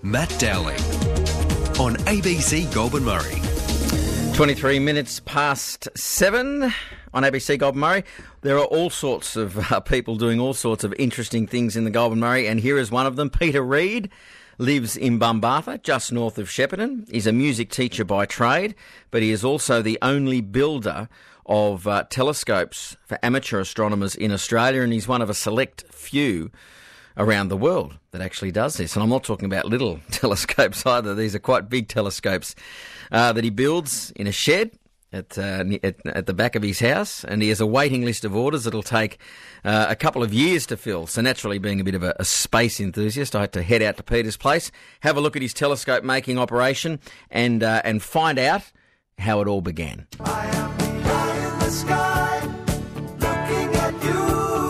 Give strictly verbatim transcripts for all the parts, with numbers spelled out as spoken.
Matt Dowling on A B C Goulburn Murray. twenty-three minutes past seven on A B C Goulburn Murray. There are all sorts of uh, people doing all sorts of interesting things in the Goulburn Murray, and here is one of them. Peter Reid lives in Bumbartha, just north of Shepparton. He's a music teacher by trade, but he is also the only builder of uh, telescopes for amateur astronomers in Australia, and he's one of a select few around the world that actually does this. And I'm not talking about little telescopes either. These are quite big telescopes uh, that he builds in a shed at, uh, at at the back of his house, and he has a waiting list of orders that'll take uh, a couple of years to fill. So naturally, being a bit of a, a space enthusiast, I had to head out to Peter's place, have a look at his telescope making operation, and uh, and find out how it all began. I am high in the sky, looking at you.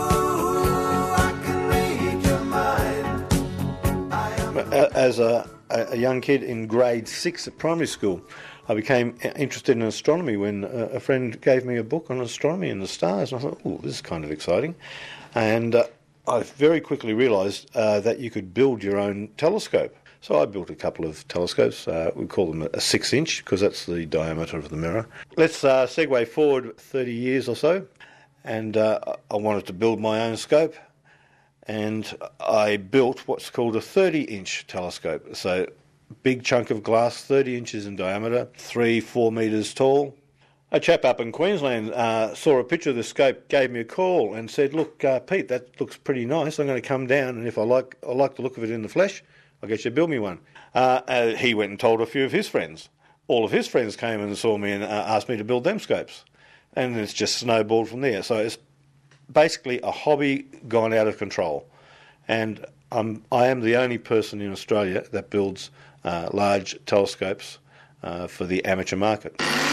I can read your mind. I am As a, a young kid in grade six at primary school, I became interested in astronomy when a friend gave me a book on astronomy and the stars, and I thought, oh, this is kind of exciting. And uh, I very quickly realised uh, that you could build your own telescope. So I built a couple of telescopes. Uh, we call them a six-inch because that's the diameter of the mirror. Let's uh, segue forward thirty years or so, and uh, I wanted to build my own scope. And I built what's called a thirty-inch telescope. So big chunk of glass, thirty inches in diameter, three, four metres tall. A chap up in Queensland uh, saw a picture of the scope, gave me a call and said, look, uh, Pete, that looks pretty nice. I'm going to come down, and if I like I like the look of it in the flesh, I'll get you to build me one. Uh, uh, he went and told a few of his friends. All of his friends came and saw me and uh, asked me to build them scopes. And it's just snowballed from there. So it's basically a hobby gone out of control. And I'm, I am the only person in Australia that builds uh, large telescopes uh, for the amateur market.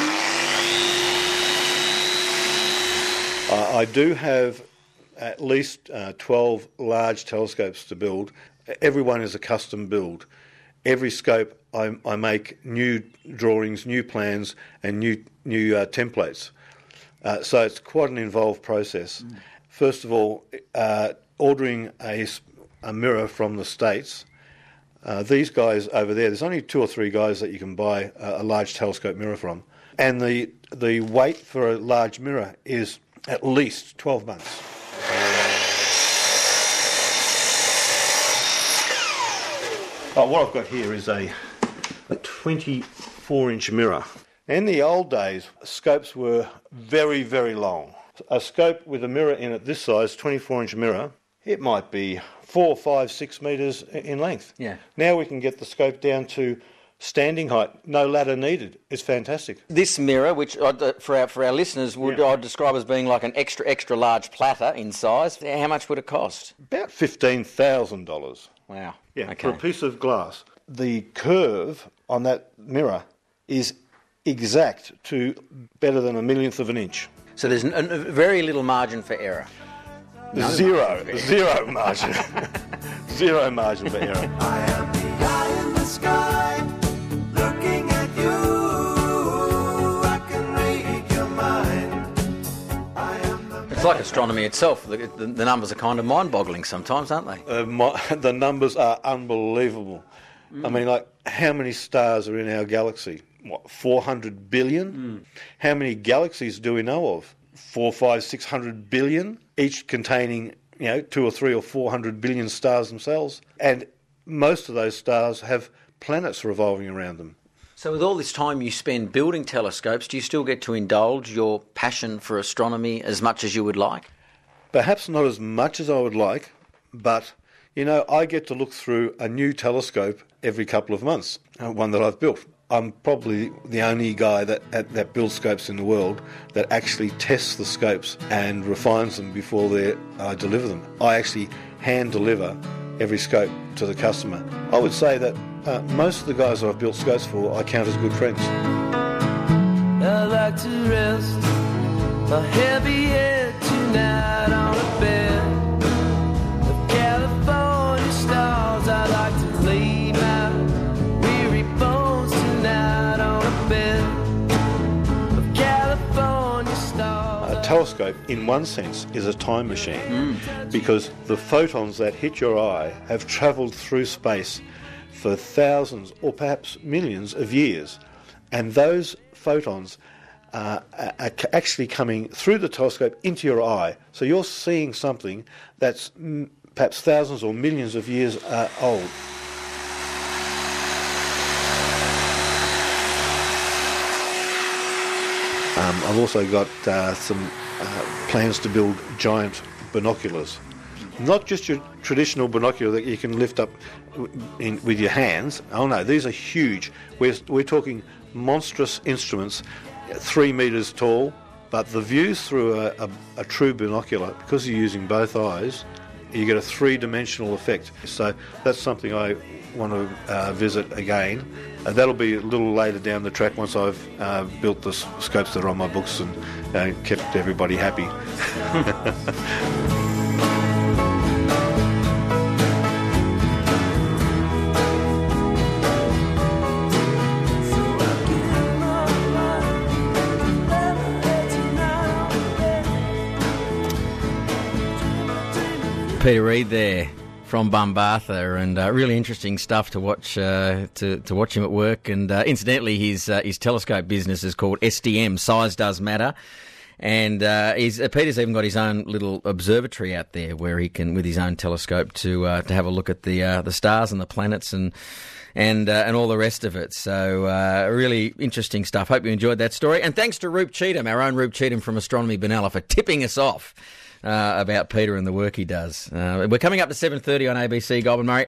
Uh, I do have at least uh, twelve large telescopes to build. Everyone is a custom build. Every scope I, I make new drawings, new plans and new, new uh, templates. Uh, so it's quite an involved process. Mm. First of all, uh, ordering a, a mirror from the States. Uh, these guys over there, there's only two or three guys that you can buy a, a large telescope mirror from. And the, the wait for a large mirror is at least twelve months. Oh, what I've got here is a, a twenty-four inch mirror. In the old days, scopes were very, very long. A scope with a mirror in it this size, twenty-four inch mirror, it might be four, five, six metres in length. Yeah. Now we can get the scope down to standing height, no ladder needed. It's fantastic. This mirror, which I'd, for our for our listeners, would Yeah. I'd describe as being like an extra, extra large platter in size. How much would it cost? About fifteen thousand dollars. Wow. Yeah, Okay. for a piece of glass. The curve on that mirror is exact to better than a millionth of an inch. So there's n- n- very little margin for error. No Zero. margin for error. Zero margin. Zero margin for error. I am high in the sky, looking at you. I can read your mind. I am the It's like astronomy itself. The, the, the numbers are kind of mind-boggling sometimes, aren't they? Uh, my, the numbers are unbelievable. Mm. I mean, like, how many stars are in our galaxy? What, four hundred billion? Mm. How many galaxies do we know of? Four, five, six hundred billion, each containing, you know, two or three or four hundred billion stars themselves. And most of those stars have planets revolving around them. So with all this time you spend building telescopes, do you still get to indulge your passion for astronomy as much as you would like? Perhaps not as much as I would like, but, you know, I get to look through a new telescope every couple of months, uh, one that I've built. I'm probably the only guy that, that that builds scopes in the world that actually tests the scopes and refines them before they I deliver them. I actually hand deliver every scope to the customer. I would say that uh, most of the guys that I've built scopes for I count as good friends. I like to rest my heavy head tonight on a bed of California stars. I like to lay my weary bones tonight on a bed of California stars. A telescope, in one sense, is a time machine mm. because the photons that hit your eye have travelled through space for thousands or perhaps millions of years. And those photons uh, are actually coming through the telescope into your eye. So you're seeing something that's mm, perhaps thousands or millions of years uh, old. Um, I've also got uh, some uh, plans to build giant binoculars. Not just your traditional binocular that you can lift up in, with your hands. Oh no, these are huge. We're, we're talking monstrous instruments, three metres tall, but the views through a, a, a true binocular, because you're using both eyes, you get a three-dimensional effect. So that's something I want to uh, visit again. Uh, that'll be a little later down the track once I've uh, built the s- scopes that are on my books and uh, kept everybody happy. Peter Reid there from Bumbartha, and uh, really interesting stuff to watch uh, to to watch him at work. And uh, incidentally, his uh, his telescope business is called S D M. Size Does Matter. And uh, he's, uh, Peter's even got his own little observatory out there where he can, with his own telescope, to uh, to have a look at the uh, the stars and the planets and and uh, and all the rest of it. So uh, really interesting stuff. Hope you enjoyed that story. And thanks to Roop Cheatham, our own Roop Cheatham from Astronomy Benalla, for tipping us off Uh, about Peter and the work he does. Uh, we're coming up to seven thirty on A B C Goulburn Murray.